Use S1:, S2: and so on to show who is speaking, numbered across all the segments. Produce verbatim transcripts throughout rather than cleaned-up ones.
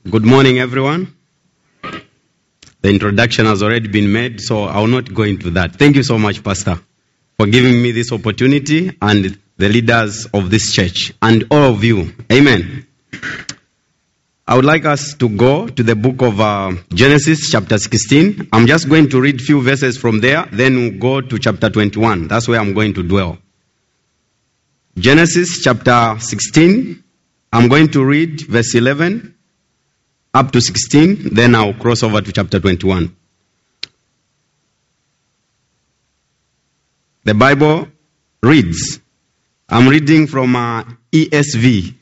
S1: Good morning, everyone. The introduction has already been made, so I will not go into that. Thank you so much, Pastor, for giving me this opportunity, and the leaders of this church, and all of you. Amen. I would like us to go to the book of uh, Genesis, chapter sixteen. I'm just going to read a few verses from there, then we'll go to chapter twenty-one. That's where I'm going to dwell. Genesis, chapter sixteen. I'm going to read verse eleven up to sixteen, then I'll cross over to chapter twenty-one. The Bible reads, I'm reading from uh, E S V.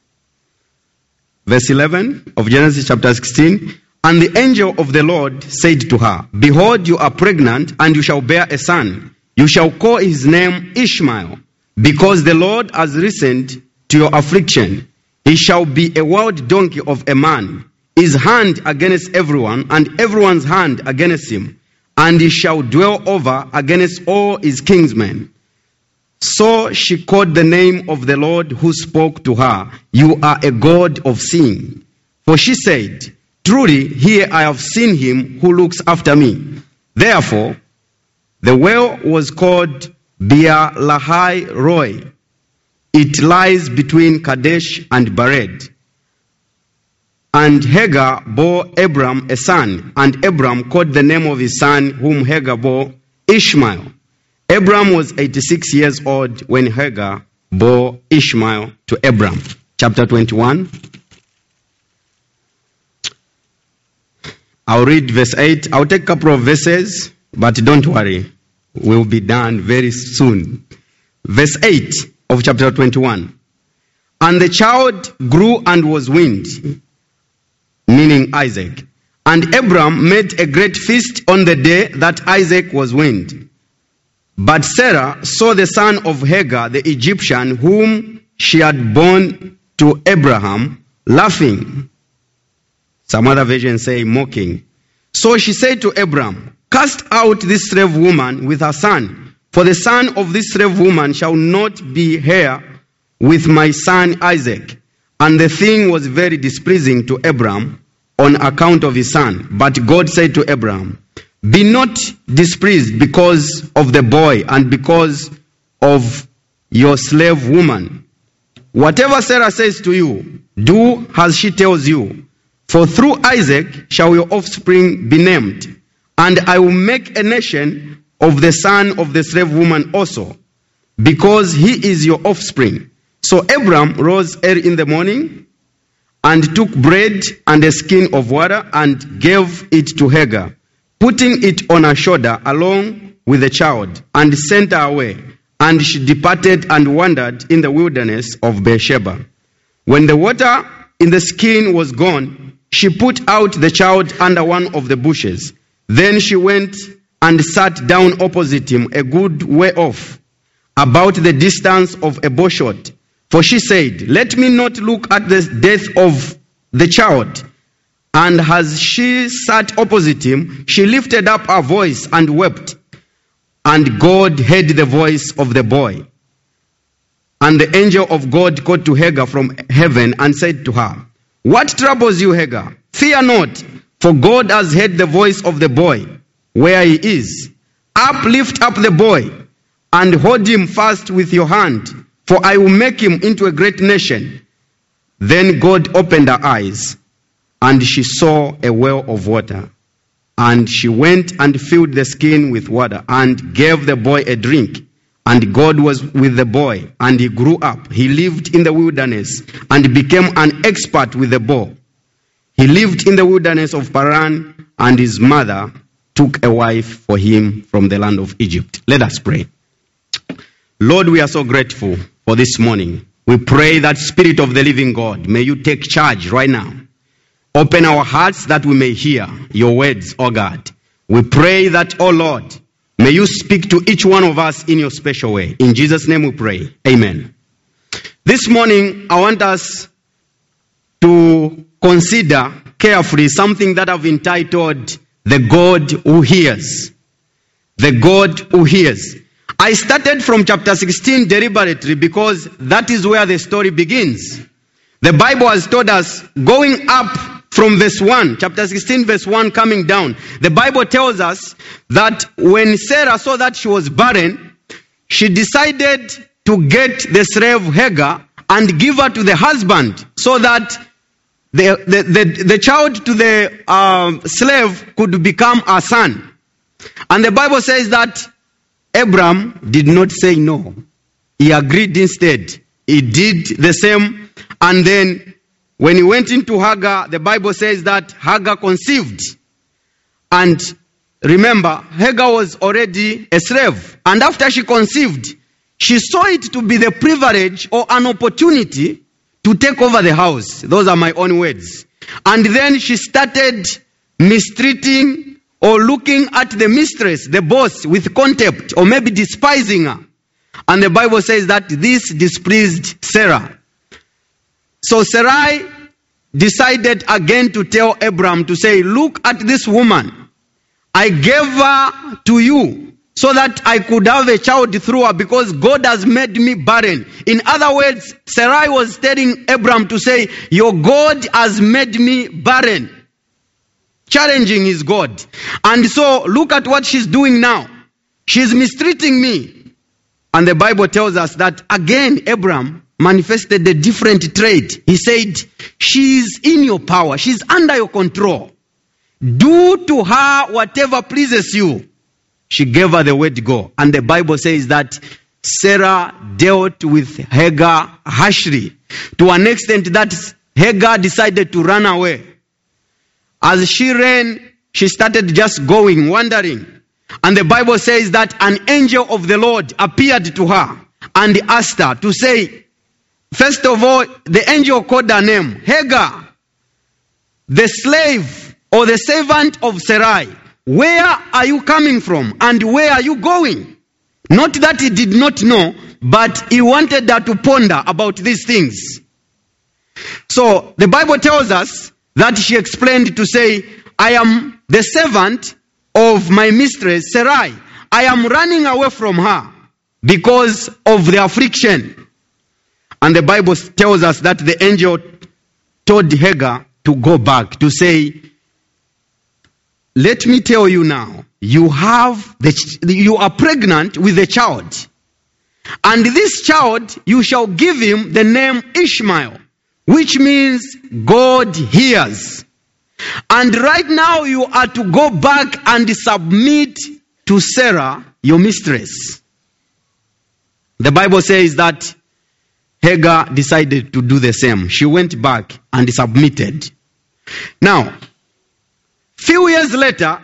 S1: Verse eleven of Genesis chapter sixteen. And the angel of the Lord said to her, Behold, you are pregnant, and you shall bear a son. You shall call his name Ishmael, because the Lord has listened to your affliction. He shall be a wild donkey of a man, his hand against everyone, and everyone's hand against him, and he shall dwell over against all his kinsmen. So she called the name of the Lord who spoke to her, You are a God of seeing. For she said, Truly, here I have seen him who looks after me. Therefore, the well was called Beer Lahai Roi. It lies between Kadesh and Bered. And Hagar bore Abram a son, and Abram called the name of his son, whom Hagar bore, Ishmael. Abram was eighty-six years old when Hagar bore Ishmael to Abram. Chapter twenty-one. I'll read verse eight. I'll take a couple of verses, but don't worry. We'll be done very soon. Verse eight of chapter twenty-one. And the child grew and was weaned, meaning Isaac. And Abram made a great feast on the day that Isaac was weaned. But Sarah saw the son of Hagar, the Egyptian, whom she had borne to Abraham, laughing. Some other versions say mocking. So she said to Abram, Cast out this slave woman with her son, for the son of this slave woman shall not be heir with my son Isaac. And the thing was very displeasing to Abram on account of his son. But God said to Abram, Be not displeased because of the boy and because of your slave woman. Whatever Sarah says to you, do as she tells you. For through Isaac shall your offspring be named. And I will make a nation of the son of the slave woman also, because he is your offspring. So Abram rose early in the morning and took bread and a skin of water and gave it to Hagar, putting it on her shoulder along with the child, and sent her away. And she departed and wandered in the wilderness of Beersheba. When the water in the skin was gone, she put out the child under one of the bushes. Then she went and sat down opposite him, a good way off, about the distance of a bow shot. For she said, Let me not look at the death of the child. And as she sat opposite him, she lifted up her voice and wept. And God heard the voice of the boy. And the angel of God called to Hagar from heaven and said to her, What troubles you, Hagar? Fear not, for God has heard the voice of the boy, where he is. Up, lift up the boy, and hold him fast with your hand, for I will make him into a great nation. Then God opened her eyes, and she saw a well of water. And she went and filled the skin with water, and gave the boy a drink. And God was with the boy, and he grew up. He lived in the wilderness, and became an expert with the bow. He lived in the wilderness of Paran, and his mother took a wife for him from the land of Egypt. Let us pray. Lord, we are so grateful for this morning. We pray that Spirit of the living God, may you take charge right now. Open our hearts that we may hear your words, O God. We pray that, O Lord, may you speak to each one of us in your special way. In Jesus' name we pray. Amen. This morning, I want us to consider carefully something that I've entitled, The God Who Hears. The God Who Hears. I started from chapter sixteen deliberately because that is where the story begins. The Bible has told us, going up from verse one, chapter sixteen, verse one coming down, the Bible tells us that when Sarah saw that she was barren, she decided to get the slave Hagar and give her to the husband so that the, the, the, the child to the um, slave could become a son. And the Bible says that Abram did not say no. He agreed instead. He did the same. And then when he went into Hagar, the Bible says that Hagar conceived. And remember, Hagar was already a slave. And after she conceived, she saw it to be the privilege or an opportunity to take over the house. Those are my own words. And then she started mistreating or looking at the mistress, the boss, with contempt or maybe despising her. And the Bible says that this displeased Sarah. So Sarai decided again to tell Abram to say, look at this woman. I gave her to you so that I could have a child through her because God has made me barren. In other words, Sarai was telling Abram to say, your God has made me barren. Challenging his God. And so look at what she's doing now. She's mistreating me. And the Bible tells us that again, Abram manifested a different trait. He said, she's in your power. She's under your control. Do to her whatever pleases you. She gave her the word go. And the Bible says that Sarah dealt with Hagar harshly to an extent that Hagar decided to run away. As she ran, she started just going, wandering. And the Bible says that an angel of the Lord appeared to her and asked her to say, first of all, the angel called her name, Hagar, the slave or the servant of Sarai. Where are you coming from and where are you going? Not that he did not know, but he wanted her to ponder about these things. So the Bible tells us that she explained to say, I am the servant of my mistress Sarai. I am running away from her because of the affliction. And the Bible tells us that the angel told Hagar to go back, to say, let me tell you now, you have the, you are pregnant with a child. And this child, you shall give him the name Ishmael, which means God hears. And right now you are to go back and submit to Sarah, your mistress. The Bible says that Hagar decided to do the same. She went back and submitted. Now, few years later,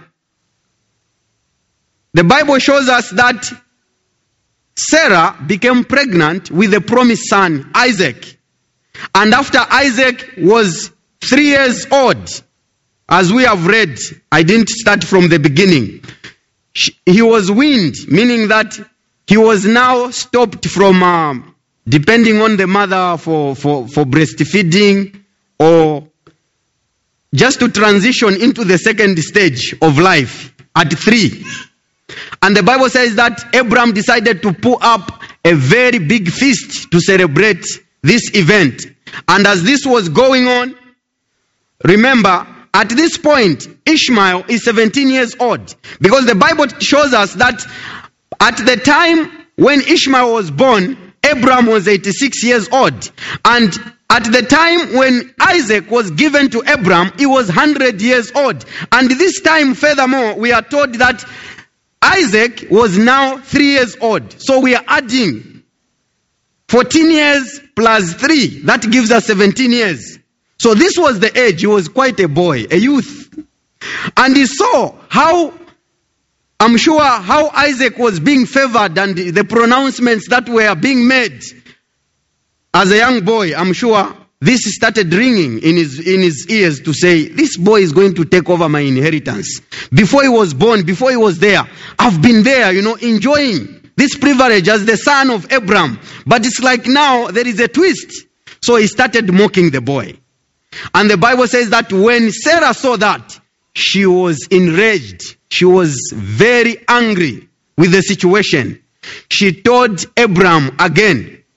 S1: the Bible shows us that Sarah became pregnant with the promised son, Isaac. And after Isaac was three years old, as we have read, I didn't start from the beginning. He was weaned, meaning that he was now stopped from uh, depending on the mother for, for, for breastfeeding or just to transition into the second stage of life at three. And the Bible says that Abraham decided to put up a very big feast to celebrate this event. And as this was going on, remember, at this point, Ishmael is seventeen years old. Because the Bible shows us that at the time when Ishmael was born, Abraham was eighty-six years old. And at the time when Isaac was given to Abraham, he was one hundred years old. And this time, furthermore, we are told that Isaac was now three years old. So we are adding fourteen years plus three. That gives us seventeen years. So this was the age. He was quite a boy, a youth. And he saw how, I'm sure, how Isaac was being favored and the pronouncements that were being made. As a young boy, I'm sure this started ringing in his, in his ears to say, this boy is going to take over my inheritance. Before he was born, before he was there, I've been there, you know, enjoying this privilege as the son of Abraham. But it's like now there is a twist. So he started mocking the boy. And the Bible says that when Sarah saw that, she was enraged. She was very angry with the situation. She told Abraham again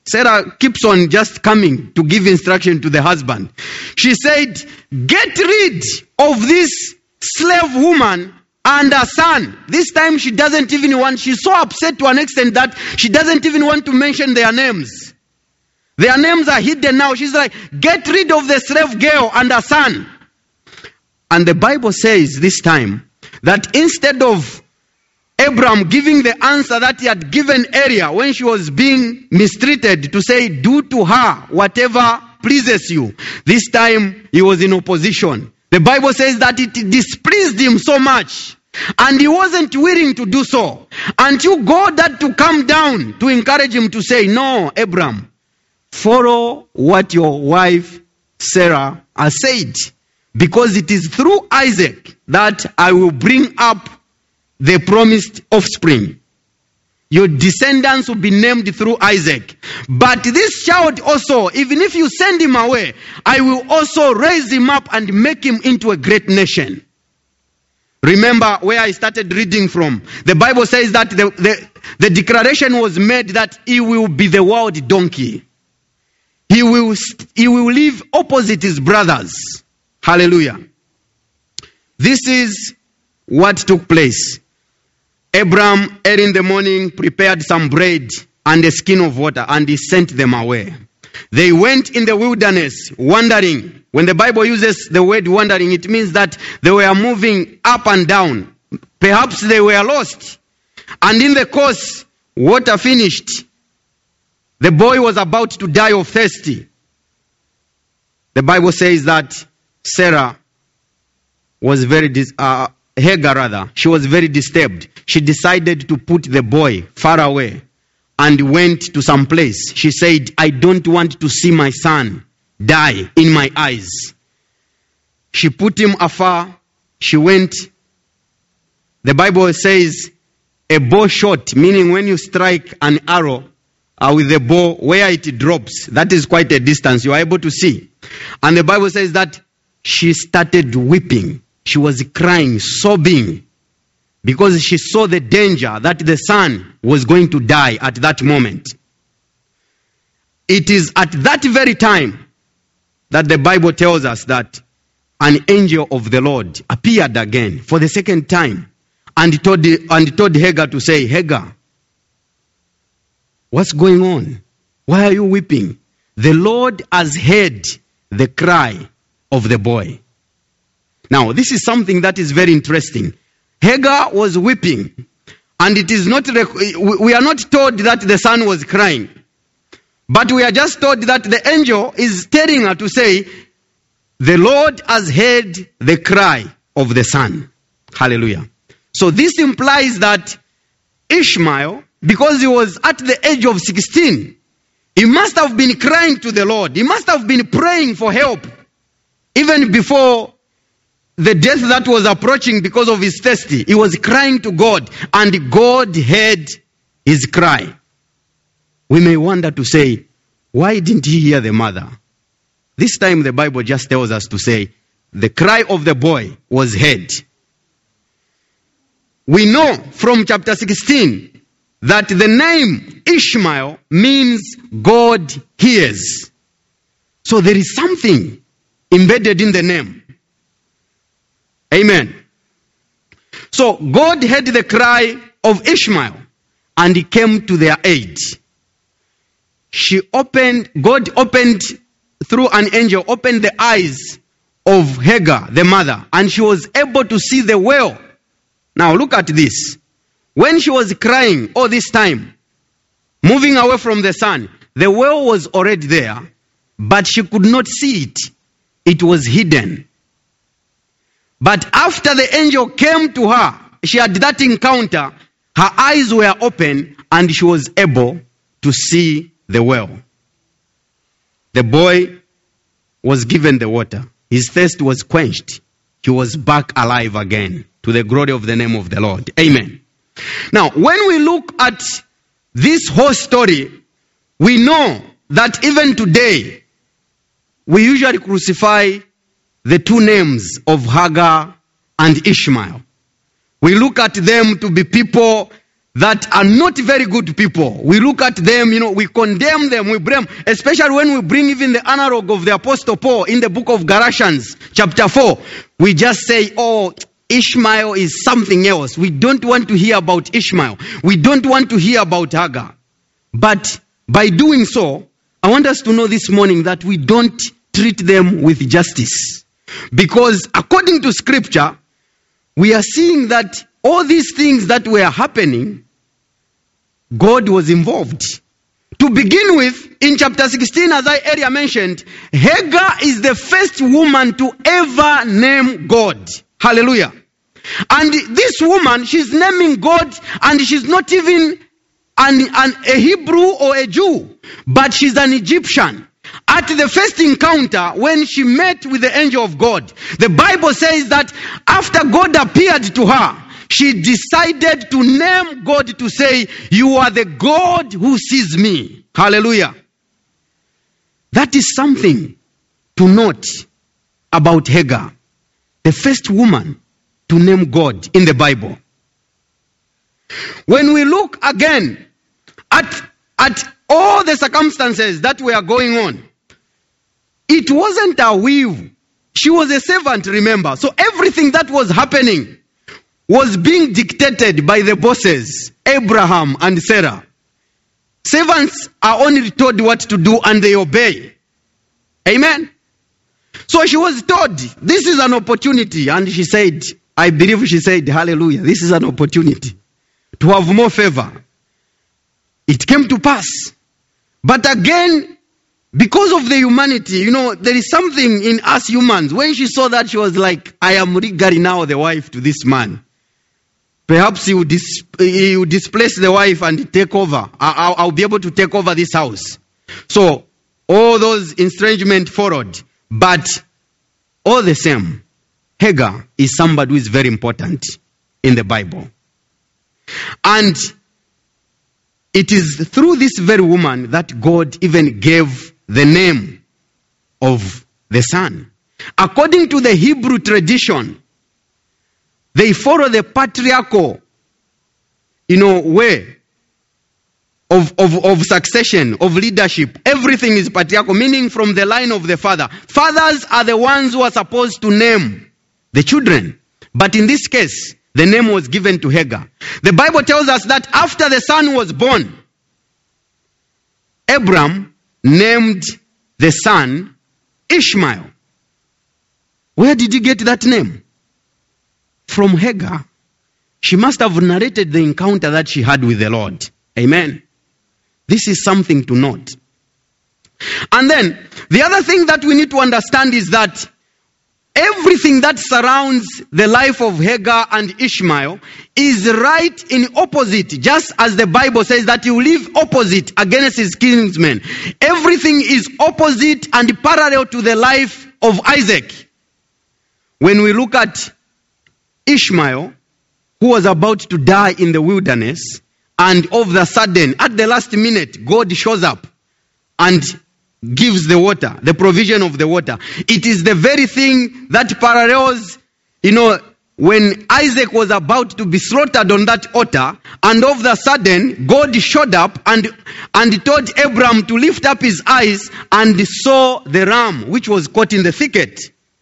S1: Sarah keeps on just coming to give instruction to the husband. She said, get rid of this slave woman and her son. This time she doesn't even want, she's so upset to an extent that she doesn't even want to mention their names. Their names are hidden now. She's like, get rid of the slave girl and her son. And the Bible says this time that instead of Abraham giving the answer that he had given earlier when she was being mistreated, to say, do to her whatever pleases you, this time he was in opposition. The Bible says that it displeased him so much, and he wasn't willing to do so until God had to come down to encourage him to say, no, Abraham, follow what your wife Sarah has said, because it is through Isaac that I will bring up the promised offspring. Your descendants will be named through Isaac. But this child also, even if you send him away, I will also raise him up and make him into a great nation. Remember where I started reading from. The Bible says that the, the, the declaration was made that he will be the world donkey. He will, he will live opposite his brothers. Hallelujah. This is what took place. Abraham, early in the morning, prepared some bread and a skin of water, and he sent them away. They went in the wilderness, wandering. When the Bible uses the word wandering, it means that they were moving up and down. Perhaps they were lost. And in the course, water finished. The boy was about to die of thirst. The Bible says that Sarah was very dis- uh, Hagar rather, she was very disturbed. She decided to put the boy far away and went to some place. She said, I don't want to see my son die in my eyes. She put him afar. She went. The Bible says a bow shot, meaning when you strike an arrow uh, with the bow, where it drops, that is quite a distance. You are able to see. And the Bible says that she started weeping. She was crying, sobbing, because she saw the danger that the son was going to die at that moment. It is at that very time that the Bible tells us that an angel of the Lord appeared again for the second time and told, and told Hagar to say, Hagar, what's going on? Why are you weeping? The Lord has heard the cry of the boy. Now, this is something that is very interesting. Hagar was weeping, and it is not, we are not told that the son was crying, but we are just told that the angel is telling her to say, the Lord has heard the cry of the son. Hallelujah. So this implies that Ishmael, because he was at the age of sixteen, he must have been crying to the Lord. He must have been praying for help, even before the death that was approaching because of his thirst. He was crying to God, and God heard his cry. We may wonder to say, why didn't he hear the mother? This time the Bible just tells us to say, the cry of the boy was heard. We know from chapter sixteen that the name Ishmael means God hears. So there is something embedded in the name. Amen. So God heard the cry of Ishmael, and he came to their aid. She opened, God opened through an angel, opened the eyes of Hagar, the mother, and she was able to see the well. Now look at this. When she was crying all this time, moving away from the sun, the well was already there, but she could not see it. It was hidden. But after the angel came to her, she had that encounter, her eyes were open and she was able to see the well. The boy was given the water. His thirst was quenched. He was back alive again, to the glory of the name of the Lord. Amen. Now, when we look at this whole story, we know that even today, we usually crucify the two names of Hagar and Ishmael. We look at them to be people that are not very good people. We look at them, you know, we condemn them, we blame, especially when we bring even the analog of the Apostle Paul in the book of Galatians, chapter four. We just say, oh, Ishmael is something else. We don't want to hear about Ishmael. We don't want to hear about Hagar. But by doing so, I want us to know this morning that we don't treat them with justice. Because according to scripture, we are seeing that all these things that were happening, God was involved. To begin with, in chapter sixteen, as I earlier mentioned, Hagar is the first woman to ever name God. Hallelujah. And this woman, she's naming God, and she's not even an, an, a Hebrew or a Jew, but she's an Egyptian. At the first encounter, when she met with the angel of God, the Bible says that after God appeared to her, she decided to name God to say, you are the God who sees me. Hallelujah. That is something to note about Hagar, the first woman to name God in the Bible. When we look again at, at all the circumstances that were going on, it wasn't a will. She was a servant, remember. So everything that was happening was being dictated by the bosses, Abraham and Sarah. Servants are only told what to do and they obey. Amen. So she was told, this is an opportunity. And she said, I believe she said, hallelujah, this is an opportunity to have more favor. It came to pass. But again, because of the humanity, you know, there is something in us humans. When she saw that, she was like, I am legally now the wife to this man. Perhaps he will, dis- he will displace the wife and take over. I'll, I'll be able to take over this house. So, all those estrangement followed. But, all the same, Hagar is somebody who is very important in the Bible. And it is through this very woman that God even gave the name of the son. According to the Hebrew tradition, they follow the patriarchal, you know, way of, of, of succession, of leadership. Everything is patriarchal, meaning from the line of the father. Fathers are the ones who are supposed to name the children. But in this case, the name was given to Hagar. The Bible tells us that after the son was born, Abram named the son Ishmael. Where did he get that name? From Hagar. She must have narrated the encounter that she had with the Lord. Amen. This is something to note. And then, the other thing that we need to understand is that everything that surrounds the life of Hagar and Ishmael is right in opposite, just as the Bible says that he will live opposite against his kinsmen. Everything is opposite and parallel to the life of Isaac. When we look at Ishmael, who was about to die in the wilderness, and all of a sudden, at the last minute, God shows up and gives the water, the provision of the water. It is the very thing that parallels, you know, when Isaac was about to be slaughtered on that altar, and all of a sudden, God showed up and, and told Abram to lift up his eyes and saw the ram, which was caught in the thicket.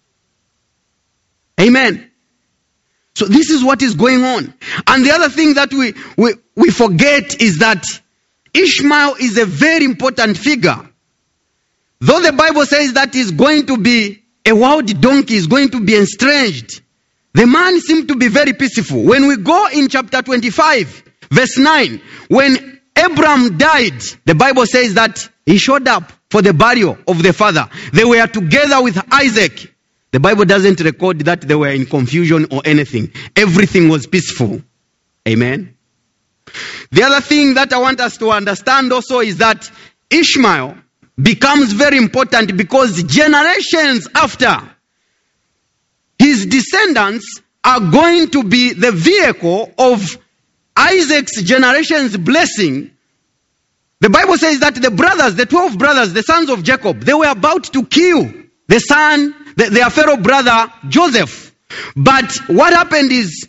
S1: Amen. So this is what is going on. And the other thing that we, we, we forget is that Ishmael is a very important figure. Though the Bible says that he's going to be a wild donkey, is going to be estranged, the man seemed to be very peaceful. When we go in chapter twenty-five, verse nine, when Abram died, the Bible says that he showed up for the burial of the father. They were together with Isaac. The Bible doesn't record that they were in confusion or anything. Everything was peaceful. Amen. The other thing that I want us to understand also is that Ishmael becomes very important because generations after, his descendants are going to be the vehicle of Isaac's generation's blessing. The Bible says that the brothers, the twelve brothers, the sons of Jacob, they were about to kill the son, the, their fellow brother Joseph. But what happened is,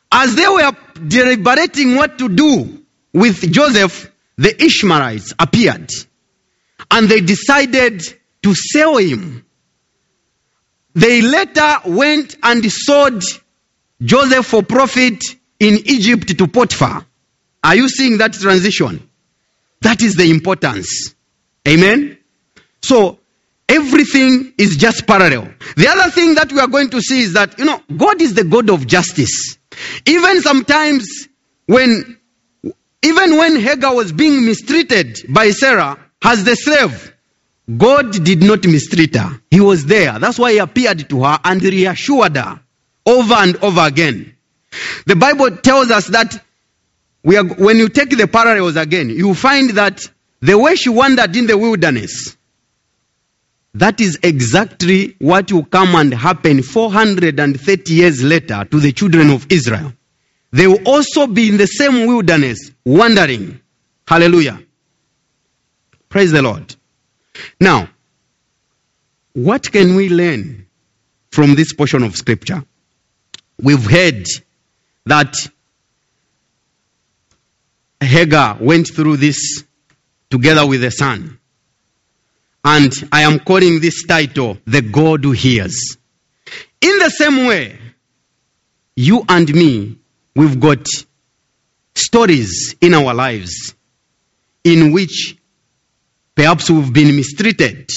S1: As they were deliberating what to do with Joseph, the Ishmaelites appeared. And they decided to sell him. They later went and sold Joseph for profit in Egypt to Potiphar. Are you seeing that transition? That is the importance. Amen? So, everything is just parallel. The other thing that we are going to see is that, you know, God is the God of justice. Even sometimes when, even when Hagar was being mistreated by Sarah as the slave, God did not mistreat her. He was there. That's why he appeared to her and reassured her over and over again. The Bible tells us that we are, when you take the parallels again, you find that the way she wandered in the wilderness, that is exactly what will come and happen four hundred thirty years later to the children of Israel. They will also be in the same wilderness, wandering. Hallelujah. Praise the Lord. Now, what can we learn from this portion of scripture? We've heard that Hagar went through this together with the son. And I am calling this title, The God Who Hears. In the same way, you and me, we've got stories in our lives in which perhaps we've been mistreated.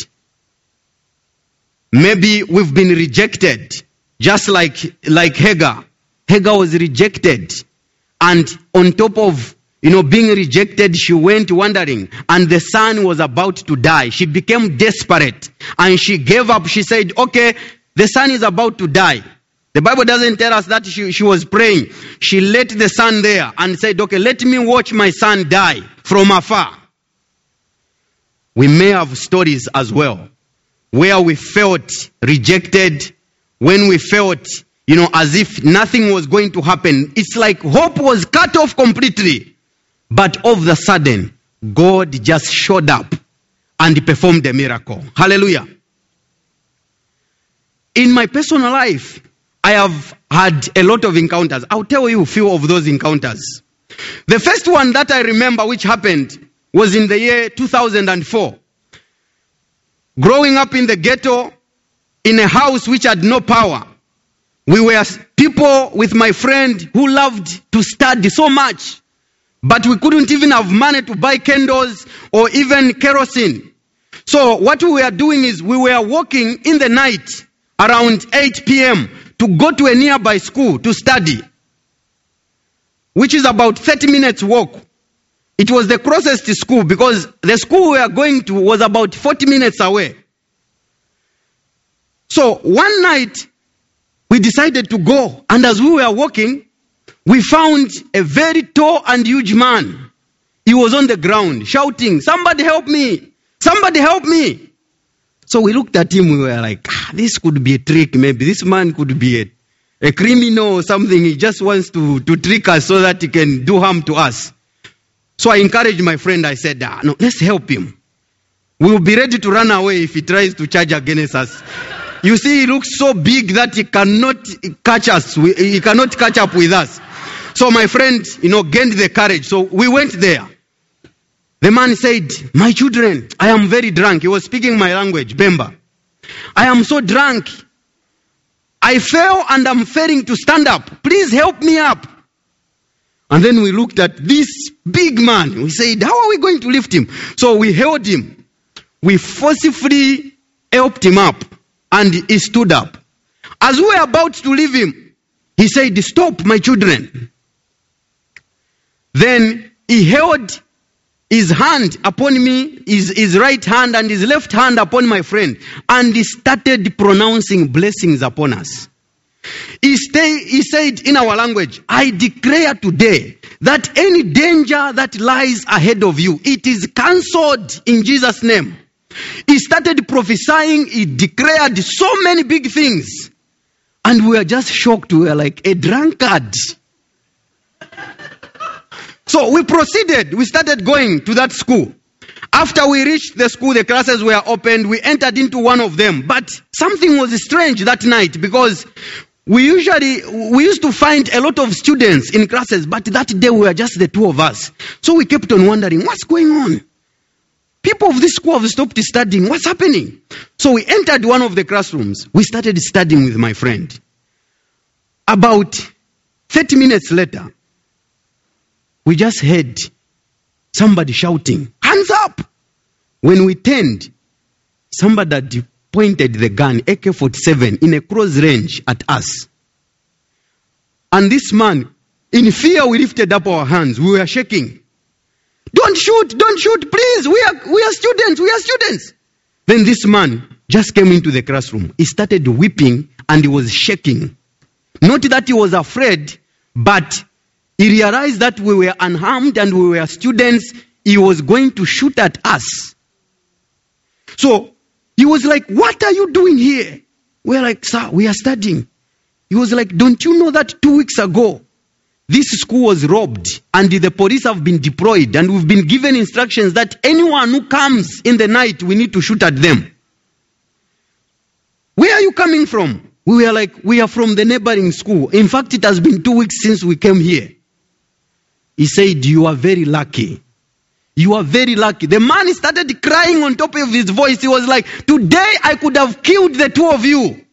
S1: Maybe we've been rejected, just like, like Hagar. Hagar was rejected. And on top of, you know, being rejected, she went wandering. And the son was about to die. She became desperate. And she gave up. She said, okay, the son is about to die. The Bible doesn't tell us that she, she was praying. She let the son there and said, okay, let me watch my son die from afar. We may have stories as well where we felt rejected, when we felt, you know, as if nothing was going to happen. It's like hope was cut off completely. But all of a sudden, God just showed up and performed a miracle. Hallelujah. In my personal life, I have had a lot of encounters. I'll tell you a few of those encounters. The first one that I remember which happened was in the year two thousand four. Growing up in the ghetto, in a house which had no power. We were people with my friend who loved to study so much. But we couldn't even have money to buy candles or even kerosene. So what we were doing is we were walking in the night around eight p.m. to go to a nearby school to study, which is about thirty minutes walk. It was the closest school because the school we were going to was about forty minutes away. So one night we decided to go, and as we were walking, we found a very tall and huge man. He was on the ground shouting, somebody help me, somebody help me. So we looked at him, we were like, ah, this could be a trick, maybe this man could be a, a criminal or something. He just wants to, to trick us so that he can do harm to us. So I encouraged my friend, I said, ah, no, let's help him. We will be ready to run away if he tries to charge against us. You see, he looks so big that he cannot catch us, he cannot catch up with us. So my friend, you know, gained the courage. So we went there. The man said, my children, I am very drunk. He was speaking my language, Bemba. I am so drunk. I fell and I'm failing to stand up. Please help me up. And then we looked at this big man. We said, how are we going to lift him? So we held him. We forcefully helped him up. And he stood up. As we were about to leave him, he said, stop, my children. Then he held his hand upon me, his, his right hand and his left hand upon my friend. And he started pronouncing blessings upon us. He, stay, he said in our language, I declare today that any danger that lies ahead of you, it is cancelled in Jesus' name. He started prophesying, he declared so many big things. And we were just shocked, we were like a drunkard. So we proceeded, we started going to that school. After we reached the school, the classes were opened, we entered into one of them. But something was strange that night because we usually, we used to find a lot of students in classes, but that day we were just the two of us. So we kept on wondering, what's going on? People of this school have stopped studying. What's happening? So we entered one of the classrooms. We started studying with my friend. About thirty minutes later, we just heard somebody shouting, hands up! When we turned, somebody had pointed the gun, A K forty-seven, in a close range at us. And this man, in fear, we lifted up our hands. We were shaking. Don't shoot, don't shoot, please. We are, we are students, we are students. Then this man just came into the classroom. He started weeping and he was shaking. Not that he was afraid, but he realized that we were unarmed and we were students. He was going to shoot at us. So he was like, what are you doing here? We're like, sir, we are studying. He was like, don't you know that two weeks ago, this school was robbed and the police have been deployed and we've been given instructions that anyone who comes in the night, we need to shoot at them. Where are you coming from? We were like, we are from the neighboring school. In fact, it has been two weeks since we came here. He said, you are very lucky. You are very lucky. The man started crying on top of his voice. He was like, today I could have killed the two of you.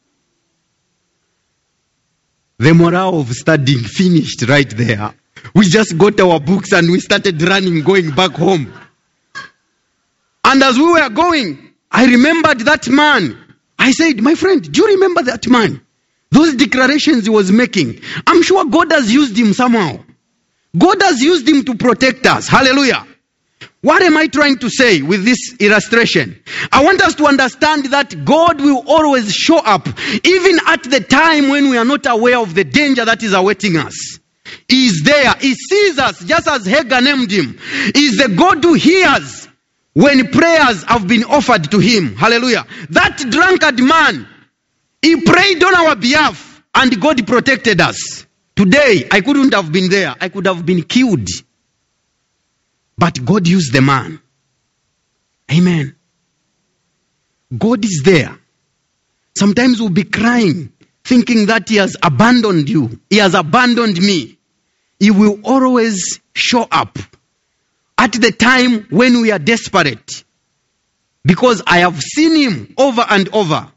S1: The morale of studying finished right there. We just got our books and we started running, going back home. And as we were going, I remembered that man. I said, my friend, do you remember that man? Those declarations he was making. I'm sure God has used him somehow. God has used him to protect us. Hallelujah. What am I trying to say with this illustration? I want us to understand that God will always show up, even at the time when we are not aware of the danger that is awaiting us. He is there. He sees us, just as Hagar named him. He is the God who hears when prayers have been offered to him. Hallelujah. That drunkard man, he prayed on our behalf and God protected us. Today, I couldn't have been there. I could have been killed. But God used the man. Amen. God is there. Sometimes we'll be crying, thinking that he has abandoned you. He has abandoned me. He will always show up at the time when we are desperate. Because I have seen him over and over.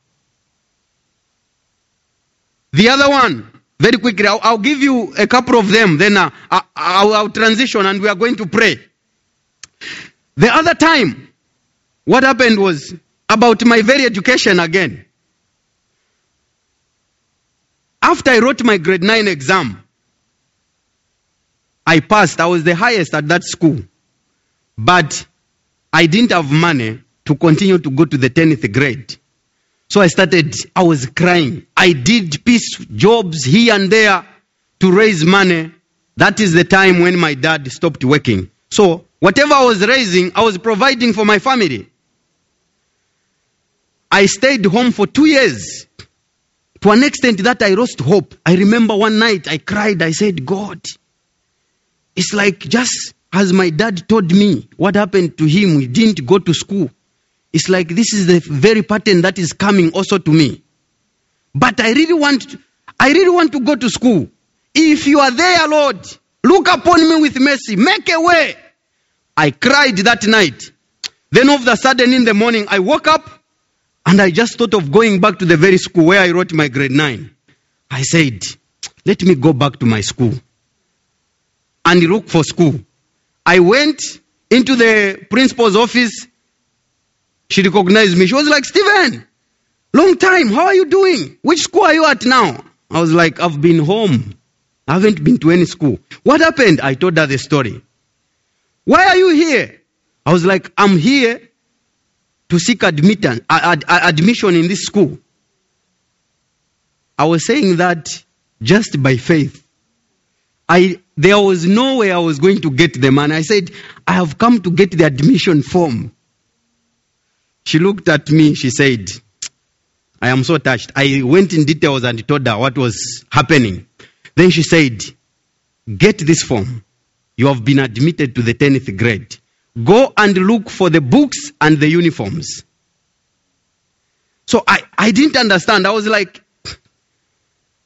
S1: The other one, very quickly, I'll, I'll give you a couple of them. Then uh, I'll, I'll transition and we are going to pray. The other time, what happened was about my very education again. After I wrote my grade nine exam, I passed. I was the highest at that school. But I didn't have money to continue to go to the tenth grade. So I started, I was crying. I did piece jobs here and there to raise money. That is the time when my dad stopped working. So whatever I was raising, I was providing for my family. I stayed home for two years. To an extent that I lost hope. I remember one night I cried. I said, God, it's like just as my dad told me what happened to him. He didn't go to school. It's like this is the very pattern that is coming also to me. But I really want, I really want to go to school. If you are there, Lord, look upon me with mercy. Make a way. I cried that night. Then all of a sudden in the morning, I woke up and I just thought of going back to the very school where I wrote my grade nine. I said, let me go back to my school and look for school. I went into the principal's office. She recognized me. She was like, Stephen, long time. How are you doing? Which school are you at now? I was like, I've been home. I haven't been to any school. What happened? I told her the story. Why are you here? I was like, I'm here to seek admission, ad, ad, admission in this school. I was saying that just by faith. I there was no way I was going to get them. And I said, I have come to get the admission form. She looked at me. She said, I am so touched. I went in details and told her what was happening. Then she said, get this form. You have been admitted to the tenth grade. Go and look for the books and the uniforms. So I, I didn't understand. I was like,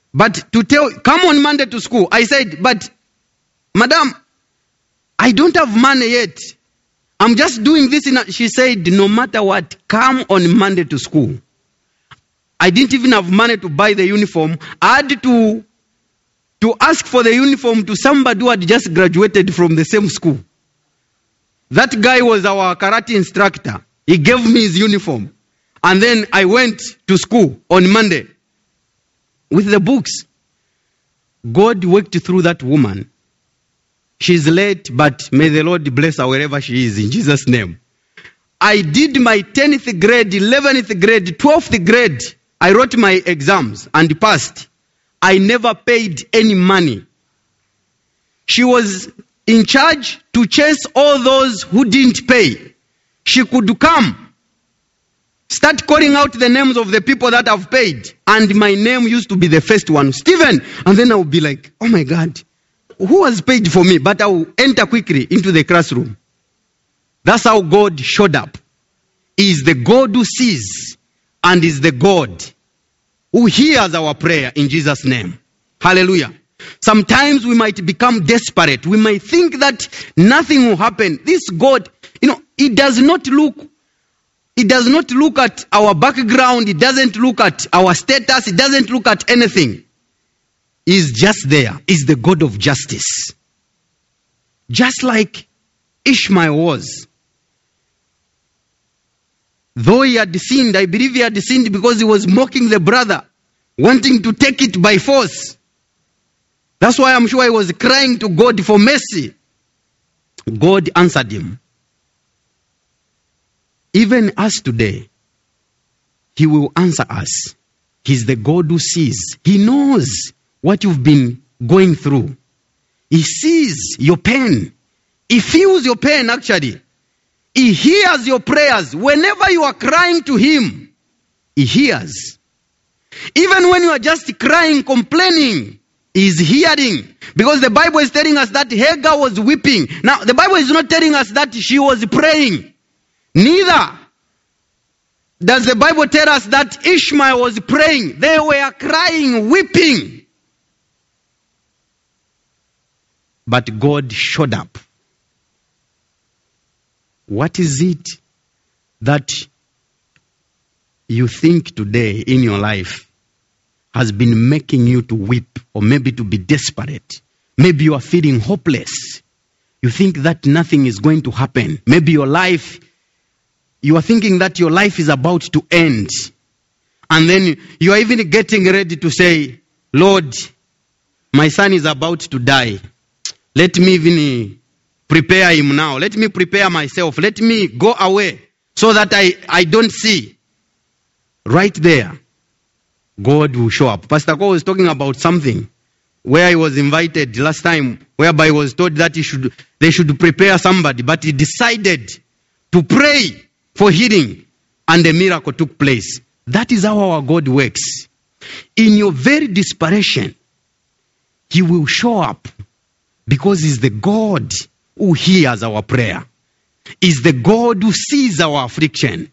S1: But to tell, come on Monday to school. I said, but madam, I don't have money yet. I'm just doing this. In a, she said, no matter what, come on Monday to school. I didn't even have money to buy the uniform. I had to, to ask for the uniform to somebody who had just graduated from the same school. That guy was our karate instructor. He gave me his uniform. And then I went to school on Monday with the books. God worked through that woman. She's late, but may the Lord bless her wherever she is, in Jesus' name. I did my tenth grade, eleventh grade, twelfth grade. I wrote my exams and passed. I never paid any money. She was in charge to chase all those who didn't pay. She could come, start calling out the names of the people that have paid. And my name used to be the first one, Stephen. And then I would be like, oh my God, who has paid for me? But I will enter quickly into the classroom. That's how God showed up. He is the God who sees and is the God who hears our prayer in Jesus' name. Hallelujah. Sometimes we might become desperate. We might think that nothing will happen. This God, you know, He does not look, He does not look at our background. He doesn't look at our status. He doesn't look at anything. He's just there. He's the God of justice. Just like Ishmael was. Though he had sinned, I believe he had sinned because he was mocking the brother, wanting to take it by force. That's why I'm sure he was crying to God for mercy. God answered him. Even us today, He will answer us. He's the God who sees. He knows what you've been going through. He sees your pain. He feels your pain, actually. He hears your prayers. Whenever you are crying to Him, He hears. Even when you are just crying, complaining, He is hearing. Because the Bible is telling us that Hagar was weeping. Now, the Bible is not telling us that she was praying. Neither does the Bible tell us that Ishmael was praying. They were crying, weeping. But God showed up. What is it that you think today in your life has been making you to weep, or maybe to be desperate? Maybe you are feeling hopeless. You think that nothing is going to happen. Maybe your life, you are thinking that your life is about to end. And then you are even getting ready to say, Lord, my son is about to die. Let me even prepare him now. Let me prepare myself. Let me go away so that I, I don't see. Right there, God will show up. Pastor Cole was talking about something where he was invited last time, whereby he was told that he should, they should prepare somebody, but he decided to pray for healing, and a miracle took place. That is how our God works. In your very desperation, He will show up, because He's the God who hears our prayer. He's the God who sees our affliction.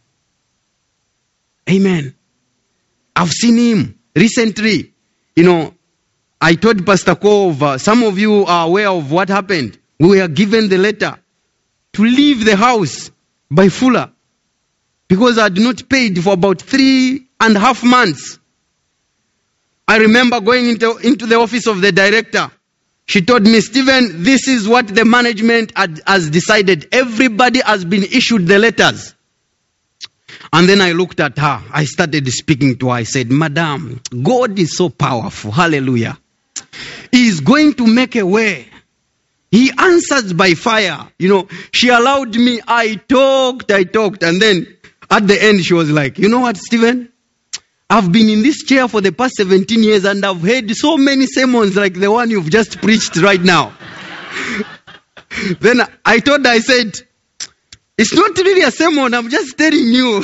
S1: Amen. I've seen Him recently. You know, I told Pastor Cove, uh, some of you are aware of what happened. We were given the letter to leave the house by Fuller, because I had not paid for about three and a half months. I remember going into, into the office of the director. She told me, Stephen, this is what the management had, has decided. Everybody has been issued the letters. And then I looked at her. I started speaking to her. I said, Madam, God is so powerful. Hallelujah. He is going to make a way. He answers by fire. You know, she allowed me. I talked, I talked. And then at the end, she was like, you know what, Stephen? I've been in this chair for the past seventeen years and I've heard so many sermons like the one you've just preached right now. Then I told her, I said, it's not really a sermon, I'm just telling you.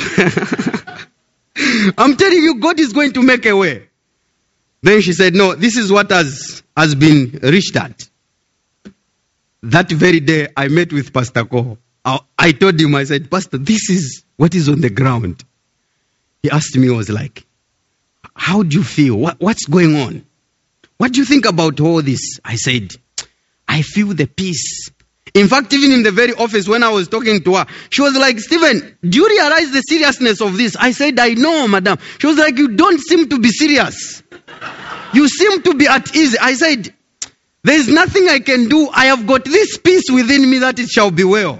S1: I'm telling you, God is going to make a way. Then she said, no, this is what has, has been reached at. That very day, I met with Pastor Ko. I, I told him, I said, Pastor, this is what is on the ground. He asked me, I was like, how do you feel? What, what's going on? what do you think about all this? I said, I feel the peace. In fact, even in the very office when I was talking to her, she was like, Stephen, do you realize the seriousness of this? I said, I know, madam. She was like, you don't seem to be serious. You seem to be at ease. I said, there is nothing I can do. I have got this peace within me that it shall be well.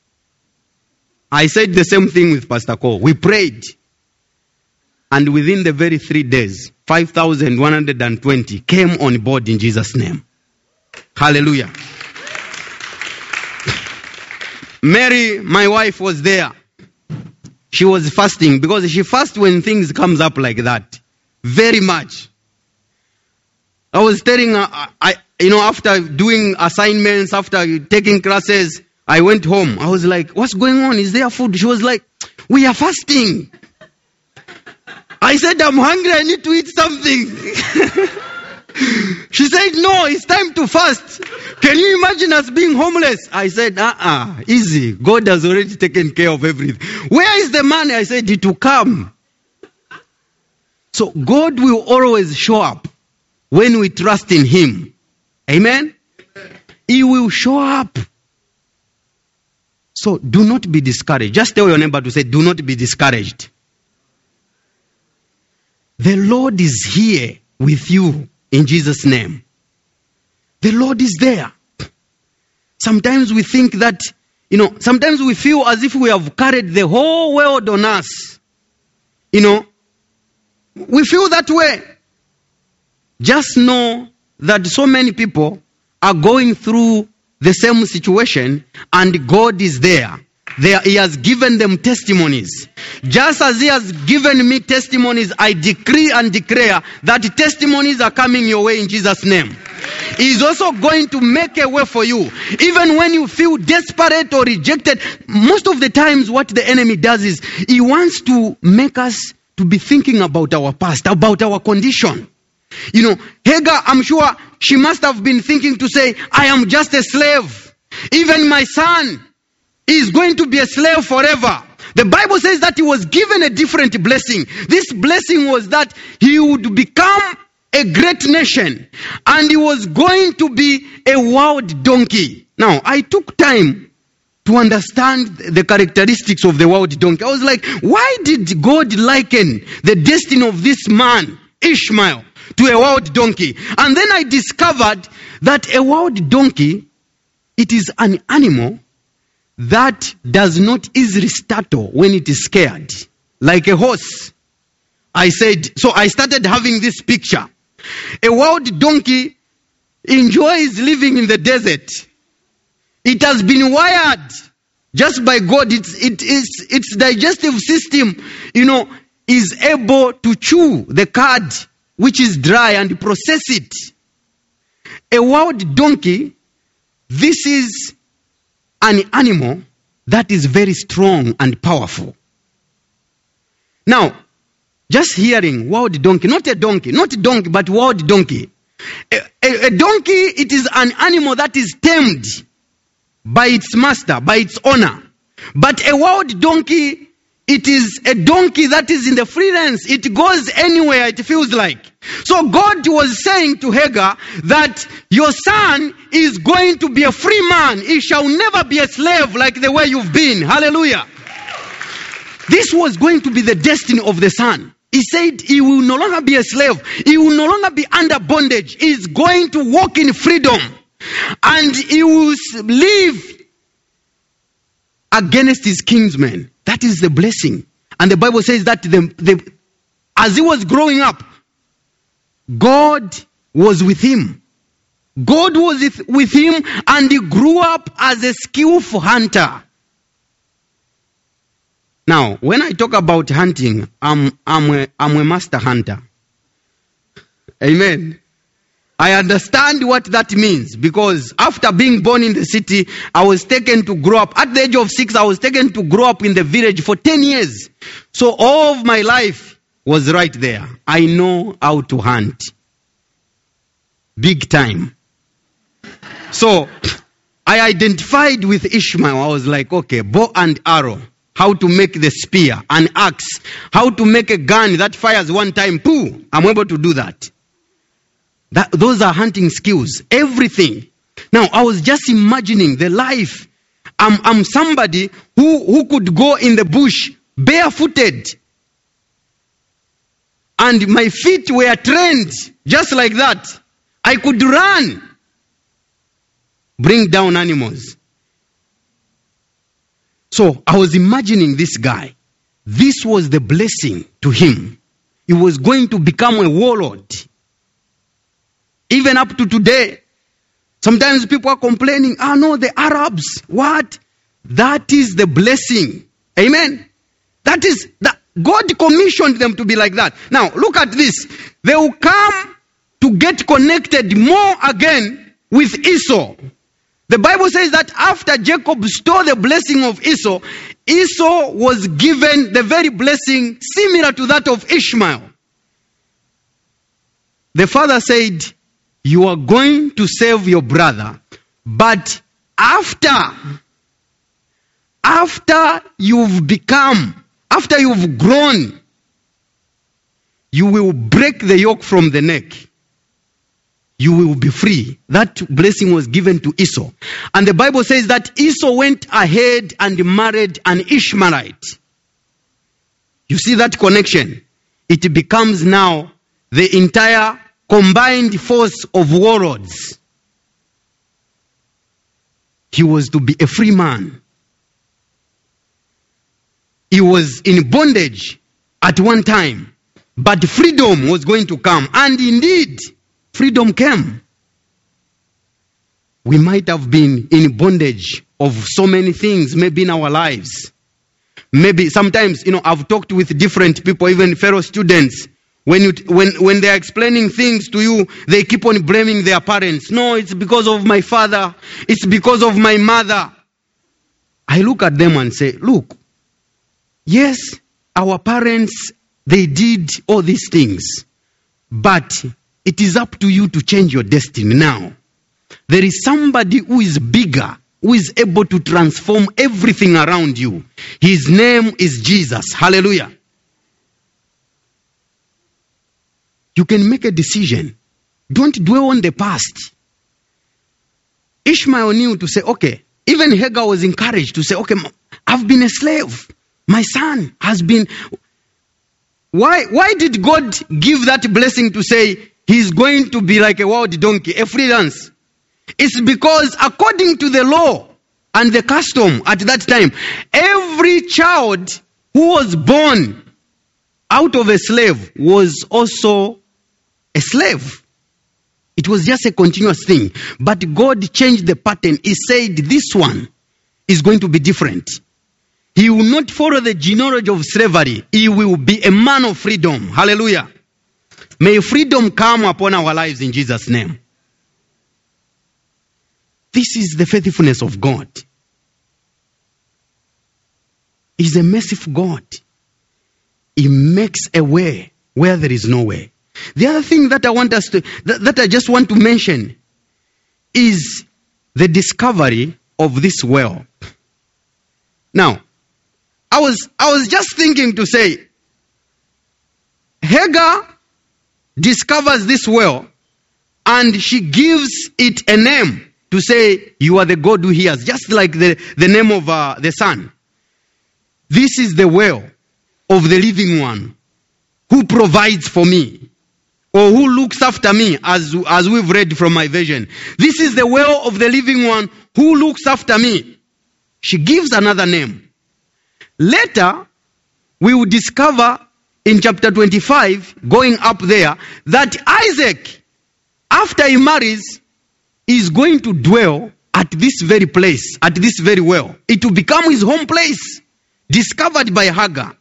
S1: I said the same thing with Pastor Cole. We prayed. And within the very three days, five thousand one hundred twenty came on board in Jesus' name. Hallelujah. Mary, my wife, was there. She was fasting because she fasts when things comes up like that. Very much. I was telling her, I, you know, after doing assignments, after taking classes, I went home. I was like, what's going on? Is there food? She was like, we are fasting. I said, I'm hungry. I need to eat something. She said, no, it's time to fast. Can you imagine us being homeless? I said, uh-uh, easy. God has already taken care of everything. Where is the money? I said, it will come. So God will always show up when we trust in Him. Amen? Amen. He will show up. So do not be discouraged. Just tell your neighbor to say, do not be discouraged. The Lord is here with you in Jesus' name. The Lord is there. Sometimes we think that, you know, sometimes we feel as if we have carried the whole world on us. You know, we feel that way. Just know that so many people are going through the same situation and God is there. There, He has given them testimonies. Just as He has given me testimonies, I decree and declare that testimonies are coming your way in Jesus' name. He is also going to make a way for you. Even when you feel desperate or rejected, most of the times what the enemy does is he wants to make us to be thinking about our past, about our condition. You know, Hagar, I'm sure she must have been thinking to say, I am just a slave. Even my son is going to be a slave forever. The Bible says that he was given a different blessing. This blessing was that he would become a great nation and he was going to be a wild donkey. Now, I took time to understand the characteristics of the wild donkey. I was like, why did God liken the destiny of this man, Ishmael, to a wild donkey? And then I discovered that a wild donkey, it is an animal that does not easily startle when it is scared, like a horse. I said, so I started having this picture. A wild donkey enjoys living in the desert. It has been wired just by God. It's, it is, its digestive system, you know, is able to chew the cud which is dry and process it. A wild donkey, this is an animal that is very strong and powerful. Now, just hearing wild donkey, not a donkey, not a donkey, but wild donkey. A, a, a donkey, it is an animal that is tamed by its master, by its owner. But a wild donkey, it is a donkey that is in the free range. It goes anywhere it feels like. So God was saying to Hagar that your son is going to be a free man. He shall never be a slave like the way you've been. Hallelujah. This was going to be the destiny of the son. He said he will no longer be a slave. He will no longer be under bondage. He is going to walk in freedom. And he will live against his kinsmen. That is the blessing. And the Bible says that the, the, as he was growing up, God was with him. God was with him and he grew up as a skillful hunter. Now, when I talk about hunting, I'm, I'm, a, I'm a master hunter. Amen. I understand what that means because after being born in the city, I was taken to grow up. At the age of six, I was taken to grow up in the village for ten years. So all of my life was right there. I know how to hunt. Big time. So I identified with Ishmael. I was like, okay, bow and arrow. How to make the spear, an axe. How to make a gun that fires one time. Pooh, I'm able to do that. That, those are hunting skills. Everything. Now, I was just imagining the life. I'm, I'm somebody who, who could go in the bush barefooted. And my feet were trained just like that. I could run. Bring down animals. So I was imagining this guy. This was the blessing to him. He was going to become a warlord. Even up to today, sometimes people are complaining, ah no, the Arabs, what? That is the blessing. Amen. That is, that God commissioned them to be like that. Now, look at this. They will come to get connected more again with Esau. The Bible says that after Jacob stole the blessing of Esau, Esau was given the very blessing similar to that of Ishmael. The father said, you are going to save your brother, but after, after you've become, after you've grown, you will break the yoke from the neck. You will be free. That blessing was given to Esau. And the Bible says that Esau went ahead and married an Ishmaelite. You see that connection? It becomes now the entire combined force of warlords. He was to be a free man. He was in bondage at one time, but freedom was going to come. And indeed, freedom came. We might have been in bondage of so many things, maybe in our lives. Maybe sometimes, you know, I've talked with different people, even fellow students. When you, when, when they're explaining things to you, they keep on blaming their parents. No, it's because of my father. It's because of my mother. I look at them and say, look, yes, our parents, they did all these things. But it is up to you to change your destiny now. There is somebody who is bigger, who is able to transform everything around you. His name is Jesus. Hallelujah. You can make a decision. Don't dwell on the past. Ishmael knew to say, okay, even Hagar was encouraged to say, okay, I've been a slave. My son has been... Why, why did God give that blessing to say he's going to be like a wild donkey, a freelance? It's because according to the law and the custom at that time, every child who was born out of a slave was also a slave. It was just a continuous thing. But God changed the pattern. He said this one is going to be different. He will not follow the genealogy of slavery. He will be a man of freedom. Hallelujah. May freedom come upon our lives in Jesus' name. This is the faithfulness of God. He's a merciful God. He makes a way where there is no way. The other thing that I want us to, that, that I just want to mention is the discovery of this well. Now, I was, I was just thinking to say, Hagar discovers this well and she gives it a name to say, you are the God who hears, just like the, the name of uh, the son. This is the well of the living one who provides for me, or who looks after me, as, as we've read from my version. This is the well of the living one who looks after me. She gives another name. Later, we will discover in chapter twenty-five, going up there, that Isaac, after he marries, is going to dwell at this very place, at this very well. It will become his home place, discovered by Hagar.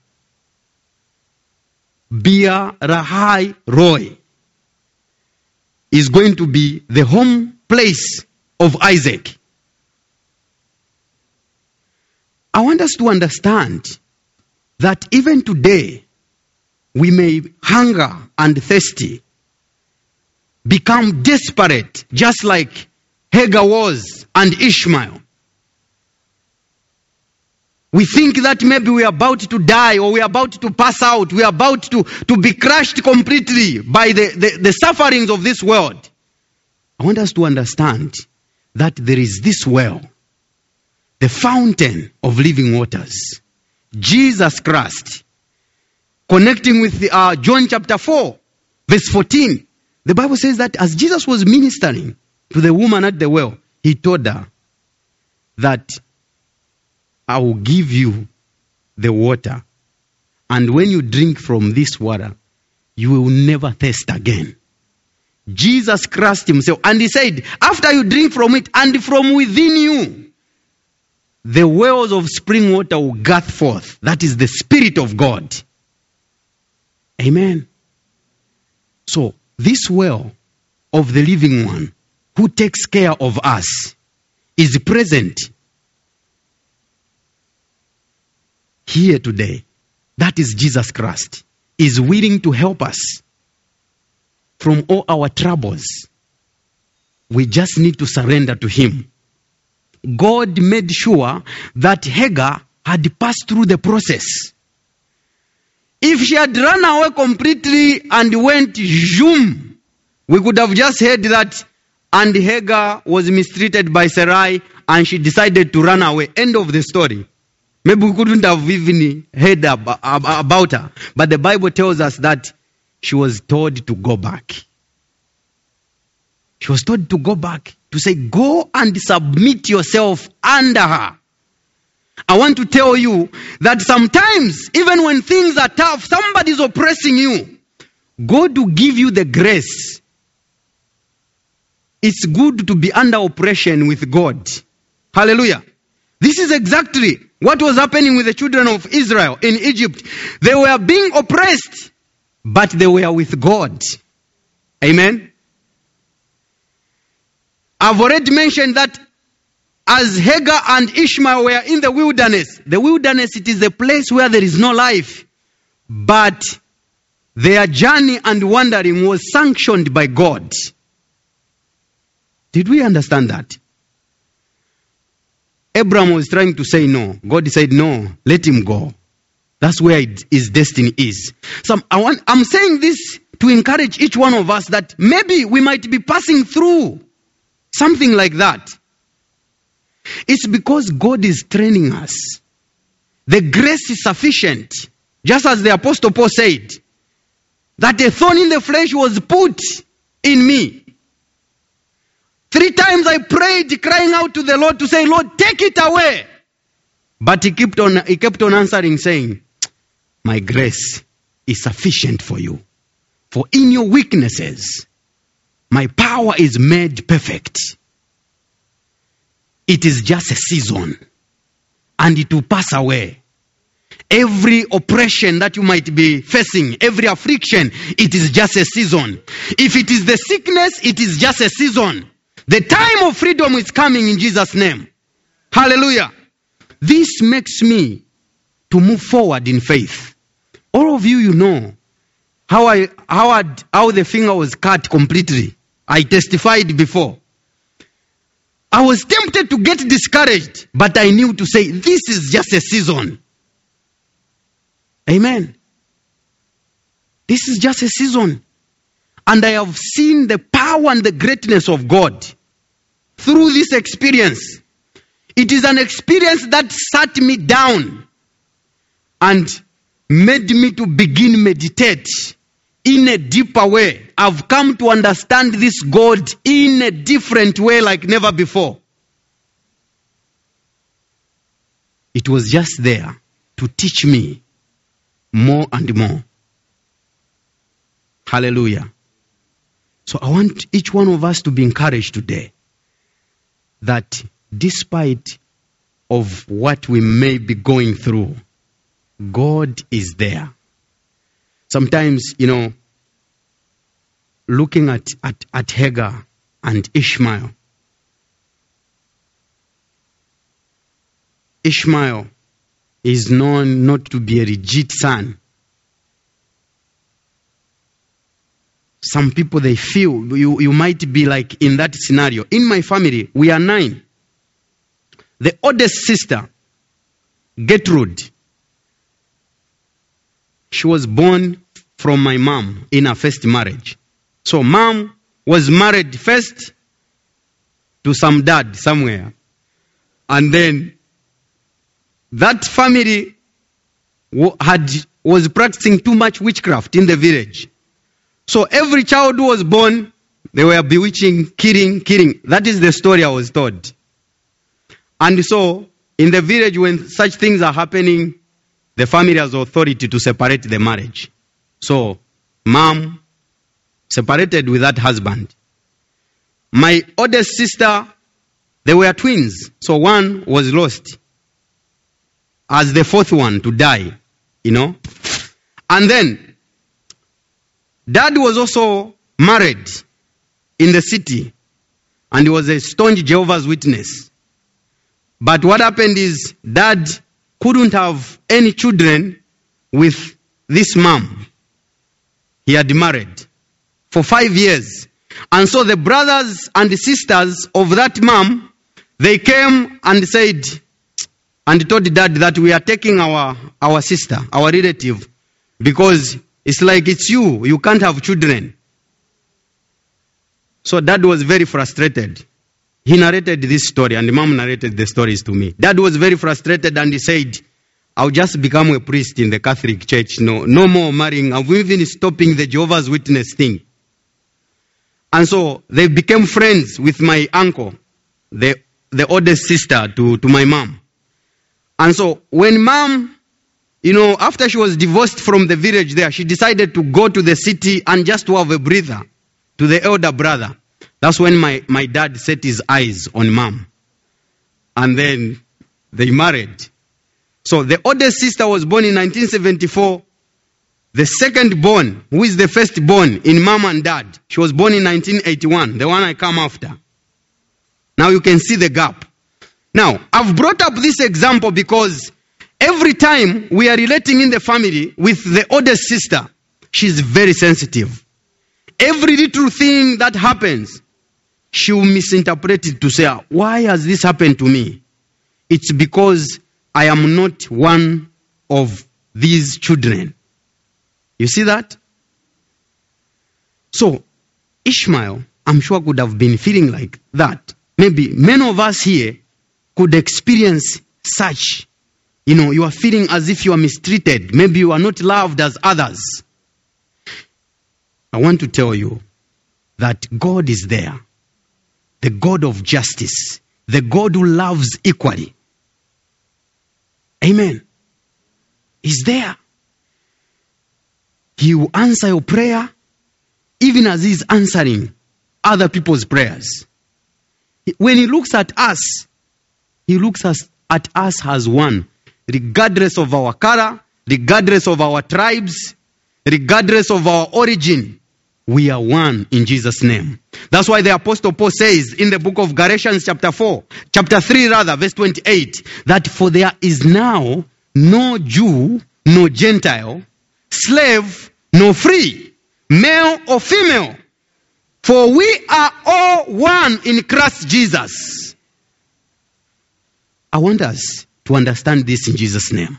S1: Beer Lahai Roi is going to be the home place of Isaac. I want us to understand that even today, we may hunger and thirsty, become desperate, just like Hagar was and Ishmael. We think that maybe we are about to die, or we are about to pass out. We are about to, to be crushed completely by the, the, the sufferings of this world. I want us to understand that there is this well, the fountain of living waters, Jesus Christ. Connecting with the, uh, John chapter four, verse fourteen. The Bible says that as Jesus was ministering to the woman at the well, he told her that I will give you the water, and when you drink from this water, you will never thirst again. Jesus Christ himself. And he said, after you drink from it, and from within you, the wells of spring water will gush forth. That is the Spirit of God. Amen. So, this well of the living one who takes care of us is present here today. That is Jesus Christ. Is willing to help us from all our troubles. We just need to surrender to him. God made sure that Hagar had passed through the process. If she had run away completely and went zoom, we could have just heard that, and Hagar was mistreated by Sarai and she decided to run away. End of the story. Maybe we couldn't have even heard about her. But the Bible tells us that she was told to go back. She was told to go back, to say, go and submit yourself under her. I want to tell you that sometimes, even when things are tough, somebody's oppressing you, God will give you the grace. It's good to be under oppression with God. Hallelujah. This is exactly what was happening with the children of Israel in Egypt. They were being oppressed, but they were with God. Amen. I've already mentioned that as Hagar and Ishmael were in the wilderness, the wilderness, it is a place where there is no life. But their journey and wandering was sanctioned by God. Did we understand that? Abraham was trying to say no. God said, no, let him go. That's where it, his destiny is. So I want, I'm saying this to encourage each one of us that maybe we might be passing through something like that. It's because God is training us. The grace is sufficient. Just as the Apostle Paul said, that a thorn in the flesh was put in me. Three times I prayed, crying out to the Lord to say, Lord, take it away. But he kept on, he kept on answering, saying, my grace is sufficient for you. For in your weaknesses, my power is made perfect. It is just a season, and it will pass away. Every oppression that you might be facing, every affliction, it is just a season. If it is the sickness, it is just a season. The time of freedom is coming in Jesus' name. Hallelujah. This makes me to move forward in faith. All of you, you know how I how I, how the finger was cut completely. I testified before. I was tempted to get discouraged, but I knew to say, this is just a season. Amen. This is just a season. And I have seen the power and the greatness of God through this experience. It is an experience that sat me down and made me to begin meditate in a deeper way. I've come to understand this God in a different way like never before. It was just there to teach me more and more. Hallelujah. So I want each one of us to be encouraged today that despite of what we may be going through, God is there. Sometimes, you know, looking at, at, at Hagar and Ishmael. Ishmael is known not to be a legit son. Some people, they feel, you, you might be like in that scenario. In my family, we are nine. The oldest sister Gertrude, she was born from my mom in her first marriage. So mom was married first to some dad somewhere. And then that family had was practicing too much witchcraft in the village. So every child who was born, they were bewitching, killing, killing. That is the story I was told. And so in the village, when such things are happening, the family has authority to separate the marriage. So mom separated with that husband. My oldest sister, they were twins. So one was lost as the fourth one to die, you know. And then dad was also married in the city, and he was a staunch Jehovah's Witness. But what happened is dad couldn't have any children with this mom. He had married for five years. And so the brothers and the sisters of that mom, they came and said, and told dad that we are taking our, our sister, our relative, because it's like it's you, you can't have children. So dad was very frustrated. He narrated this story, and the mom narrated the stories to me. Dad was very frustrated, and he said, I'll just become a priest in the Catholic Church. No, no more marrying. I'm even stopping the Jehovah's Witness thing. And so they became friends with my uncle, the, the oldest sister to, to my mom. And so when mom, you know, after she was divorced from the village there, she decided to go to the city and just to have a breather to the elder brother. That's when my, my dad set his eyes on mom. And then they married. So the oldest sister was born in nineteen seventy-four. The second born, who is the first born in mom and dad, she was born in nineteen eighty-one, the one I come after. Now you can see the gap. Now, I've brought up this example because every time we are relating in the family with the oldest sister, she's very sensitive. Every little thing that happens, she will misinterpret it to say, why has this happened to me? It's because I am not one of these children. You see that? So, Ishmael, I'm sure, could have been feeling like that. Maybe many of us here could experience such. You know, you are feeling as if you are mistreated. Maybe you are not loved as others. I want to tell you that God is there. The God of justice. The God who loves equally. Amen. He's there. He will answer your prayer even as he's answering other people's prayers. When he looks at us, he looks at us as one, regardless of our color, regardless of our tribes, regardless of our origin. We are one in Jesus' name. That's why the Apostle Paul says in the book of Galatians chapter four, chapter three rather, verse twenty-eight, that for there is now no Jew, no Gentile, slave, no free, male or female, for we are all one in Christ Jesus. I want us to understand this in Jesus' name.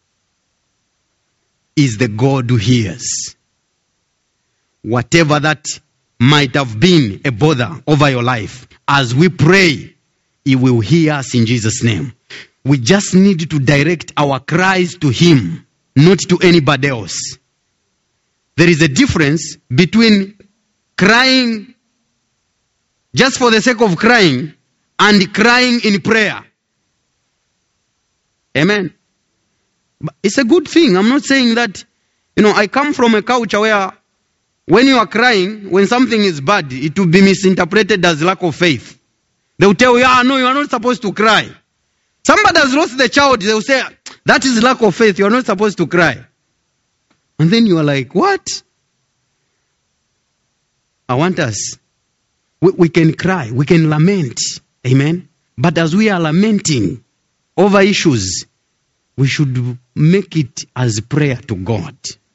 S1: Is the God who hears. Whatever that might have been a bother over your life, as we pray, he will hear us in Jesus' name. We just need to direct our cries to him, not to anybody else. There is a difference between crying just for the sake of crying and crying in prayer. Amen. But it's a good thing. I'm not saying that, you know, I come from a culture where when you are crying, when something is bad, it will be misinterpreted as lack of faith. They will tell you, ah, no, you are not supposed to cry. Somebody has lost the child, they will say, that is lack of faith, you are not supposed to cry. And then you are like, what? I want us, we, we can cry, we can lament, amen? But as we are lamenting over issues, we should make it as prayer to God.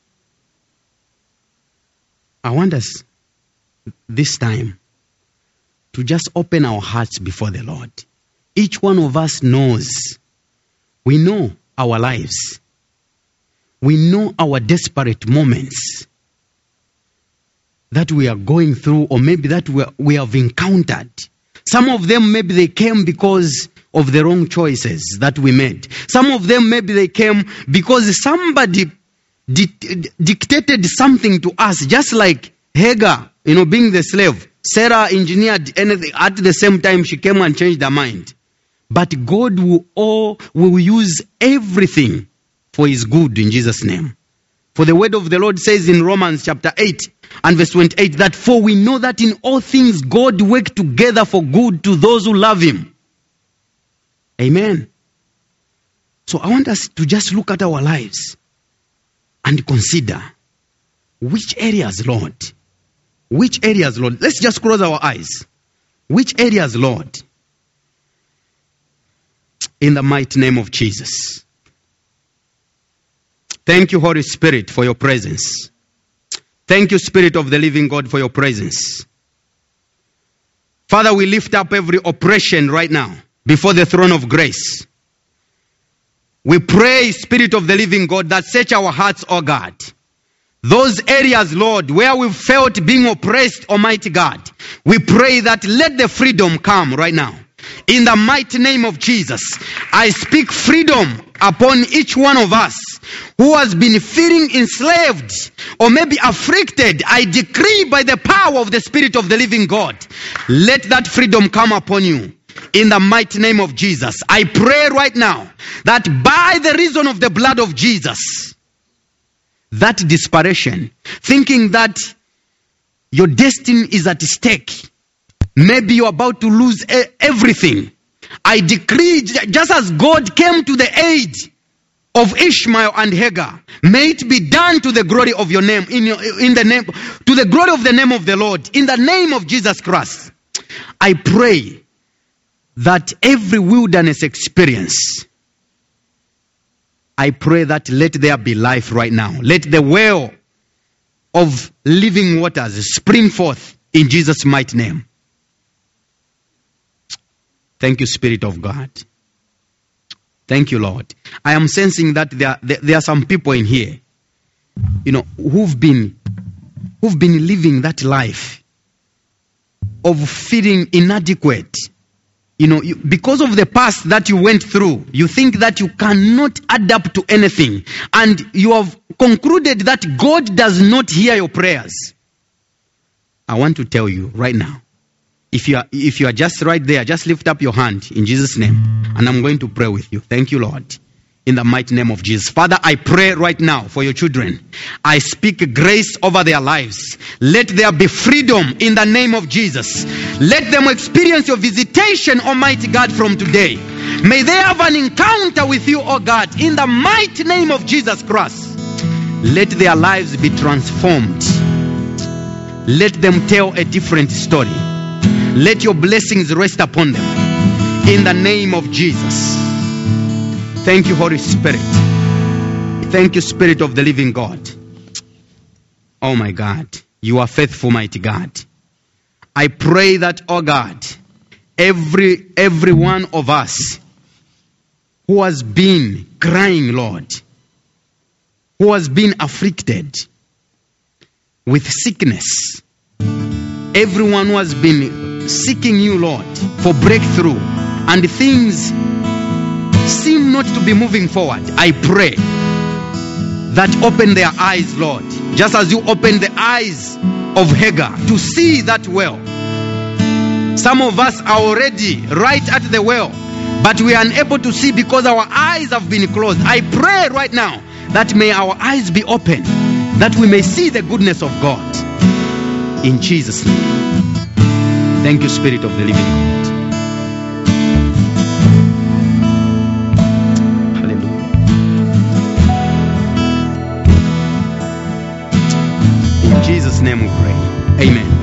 S1: I want us this time to just open our hearts before the Lord. Each one of us knows, we know our lives. We know our desperate moments that we are going through, or maybe that we, are, we have encountered. Some of them, maybe they came because of the wrong choices that we made. Some of them, maybe they came because somebody di- dictated something to us, just like Hagar, you know, being the slave. Sarah engineered anything. At the same time, she came and changed her mind. But God will, all, will use everything for his good in Jesus' name. For the word of the Lord says in Romans chapter eight and verse twenty-eight that for we know that in all things God works together for good to those who love him. Amen. So I want us to just look at our lives and consider which areas, Lord, which areas, Lord, let's just close our eyes. Which areas, Lord, in the mighty name of Jesus. Thank you, Holy Spirit, for your presence. Thank you, Spirit of the living God, for your presence. Father, we lift up every oppression right now before the throne of grace. We pray, Spirit of the living God, that search our hearts, O God. Those areas, Lord, where we've felt being oppressed, Almighty God, we pray that let the freedom come right now. In the mighty name of Jesus, I speak freedom upon each one of us who has been feeling enslaved or maybe afflicted. I decree by the power of the Spirit of the living God, let that freedom come upon you. In the mighty name of Jesus, I pray right now that by the reason of the blood of Jesus, that desperation, thinking that your destiny is at stake, maybe you're about to lose everything, I decree, just as God came to the aid of Ishmael and Hagar, may it be done to the glory of your name, in, your, in the name, to the glory of the name of the Lord, in the name of Jesus Christ. I pray that every wilderness experience, I pray that let there be life right now. Let the well of living waters spring forth in Jesus' mighty name. Thank you, Spirit of God. Thank you, Lord. I am sensing that there, there, there are some people in here, you know, who've been, who've been living that life of feeling inadequate. You know, you, because of the past that you went through, you think that you cannot adapt to anything. And you have concluded that God does not hear your prayers. I want to tell you right now, If you are if you are just right there, just lift up your hand in Jesus' name. And I'm going to pray with you. Thank you, Lord. In the mighty name of Jesus. Father, I pray right now for your children. I speak grace over their lives. Let there be freedom in the name of Jesus. Let them experience your visitation, Almighty God, from today. May they have an encounter with you, oh God, in the mighty name of Jesus Christ. Let their lives be transformed. Let them tell a different story. Let your blessings rest upon them. In the name of Jesus. Thank you, Holy Spirit. Thank you, Spirit of the living God. Oh my God. You are faithful, mighty God. I pray that, oh God, every, every one of us who has been crying, Lord, who has been afflicted with sickness, everyone who has been seeking you, Lord, for breakthrough, and things seem not to be moving forward, I pray that open their eyes, Lord, just as you opened the eyes of Hagar to see that well. Some of us are already right at the well, but we are unable to see because our eyes have been closed. I pray right now that may our eyes be open, that we may see the goodness of God. In Jesus' name. Thank you, Spirit of the living God. Hallelujah. In Jesus' name we pray. Amen.